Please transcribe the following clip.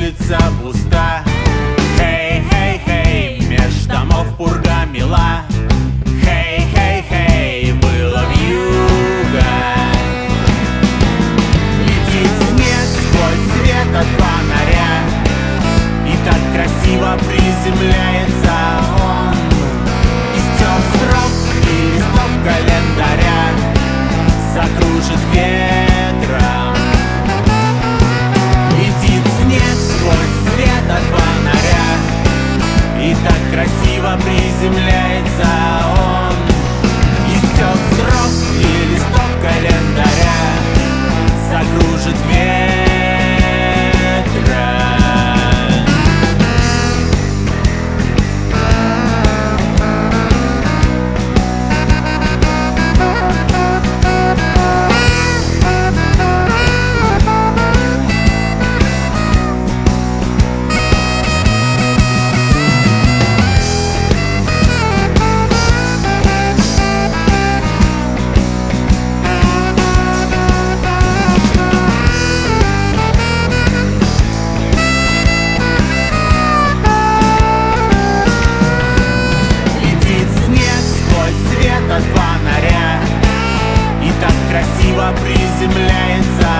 улица пуста. Хей, хей, хей, меж домов пурга мила. Хей, хей, хей, было вьюга. Летит снег сквозь свет от фонаря, и так красиво приземляется он. Истек срок, и листок календаря закружит ветром. Летит снег сквозь свет от фонаря, и так красиво приземляется он. Истек срок, и листок календаря закружит ветром. От фонаря, и так красиво приземляется